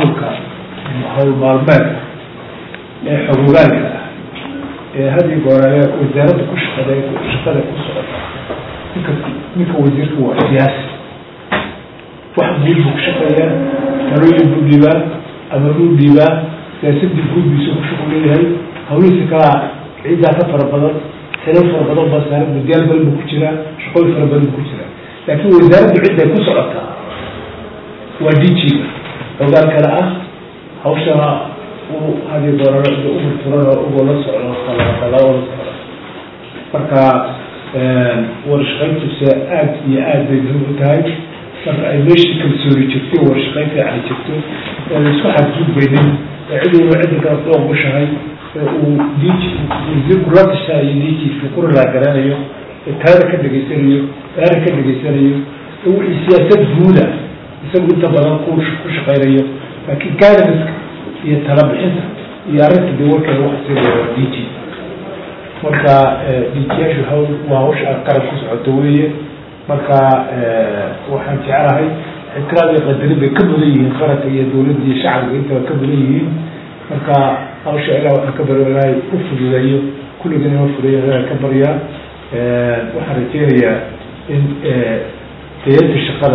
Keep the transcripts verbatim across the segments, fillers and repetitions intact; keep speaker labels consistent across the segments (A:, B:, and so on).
A: maamulka hawl maalmeedka ee xogogaalka ah ee hadii goorale wasaaradda ku shaqaday shaqada ku socota ninka ninka wasiirka waa siyaasi wax guud ku shaqeeya talooyin buu dhiibaa ama uu dhiibaa siyaasadii guudbiisa ku shaqeeyahay hawlihiisa kala ciidaa ka fara badan xilal fara badan baa saaran mudyaal badan buu ku jiraa shaqooyin fara badan buu ku jiraa laakiin wasaaraddu cidday ku socotaa waa dijiga xogaal kale ah hawshana uu hadii dooraro iyo umar turana ugoo la socdo kala la socdo marka warshaqayntiisa aad iyo aad bay muhiim u tahay marka ay meeshii kalsooni jirto warshaqaynta ay jirto isku xadgudbaynin cid walba cidda kale soo ogoshahay uu diiji wasiirku la tashaa iyo diijiiska ku ralaagaraanayo taada ka dhegaysanayo taada ka dhegaysanayo wixii siyaasad guuda isagu inta badan ku ku shaqaynayo laakiin gaadamiska iyo talabixinta iyo arrinta de warkeeda waxa sida diiji marka diijiyaashu hawl waa hawsha qaran ku socoto weeye marka waxaan jecelahay ixtiraam iyo qadarin bay ka mudan yihiin qaranka iyo dawladda iyo shacabka intaba ka mudan yihiin marka hawsha ilaa waxaan ka baryo ilaahay u fududeeyo kulligana inoo fudeeyo ilaahay ka baryaa waxaan rajeynayaa in tayada shaqada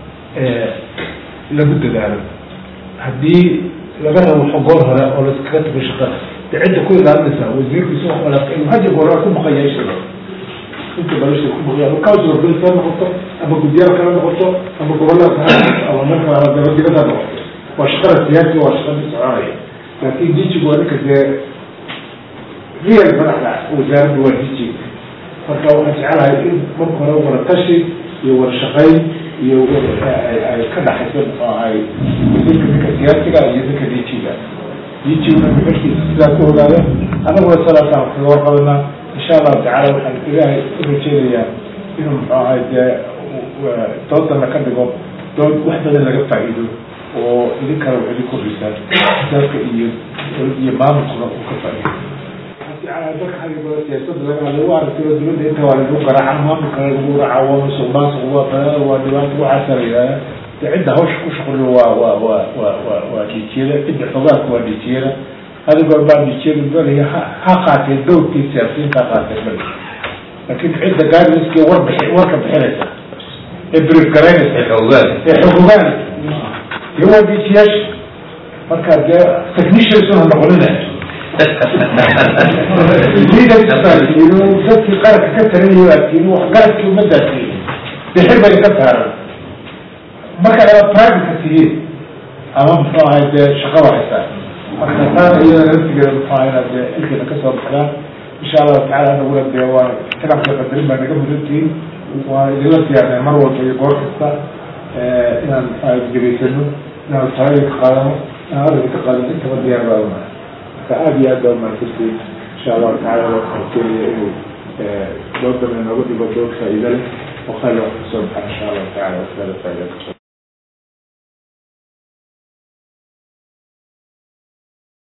A: lagu dadaalo haddii laga rabo xogoor hore oo laskaga tago shaqada de cidda ku ilaalinaysa wasiirku isagoo walaaqay haja goora ku maqaya shaqada inta balasha ku maqaya ama kaasoo bilsa noqoto ama guddiyaal kala noqoto ama gobolada kale ama marka la daba digada noqoto waa shaqada siyaasi waa shaqada soconaya laakiin dijigu waa ninka dee real madaxda wasaaradda waa dijiga marka waxaan jecelahay in marka hore wada tashi iyo wada shaqayn iyo ay ka dhaxayso muxuu ahay wasiirka ninka siyaasiga iyo ninka dijiga dijiguna muxuukiisa sidaa ku ogaado annaguna salaasaan kaga warqabanaa insha allahu tacala waxaan ilaahay u rajeynayaa inuu muxuu ahay dee doodana ka dhigo dood wax badan laga faa'iido oo idin kale wax idin kordhisaa dalka iyo iyo maamulkuna uu ka faa'iido dadka hadiba siyaasadda laga hadlay waa aragtay dowladda inta waa lagu garaaca maamulkana lagu raaca waa musuqmaasuq waa qadaada waa dhibaato waxaasa la yidhahda de cidda hawsha ku shaqulina waa waa waa waa waa waa dijiyada cidda xogaalka waa dijiyada adigoo baa dijiyada balaya ha ha qaatee dowrkii siyaasiyiinta ha qaatee bali laakiin cidda gaadiskii war bixi warka bixinaysa ee brief garaynaysa ee xogaan ee xogaan dee waa dijiyaasha marka dee technicians una noqonina dadkii qaranka ka taranaya waatiin wax qaradkii umadaasi bixin bay ka saaran marka aa private tihiin ama muxuu ahay dee shaqada haysaa marka taana iyada naftigeeda muxuu ahay inaad dee ilkeeda kasoo baxdaan insha allahu tacala anaguna dee waa ixtiraamka qadarin baa naga mudantihiin waa idinla siyaarnay mar walba iyo goor kasta inaan muxuu ahay degeysano inaan talooyinka qaadano inaan arrinka ka qaadano intaba diyaar baa unahay aad iyo aad baa umahadsantay insha allahu tacala waxaan keenaya inuu doodana nooga dhigo dood faa'iida leh oo khayr wax kasoo baxa insha allahu tacala wasala faa'iida kasoo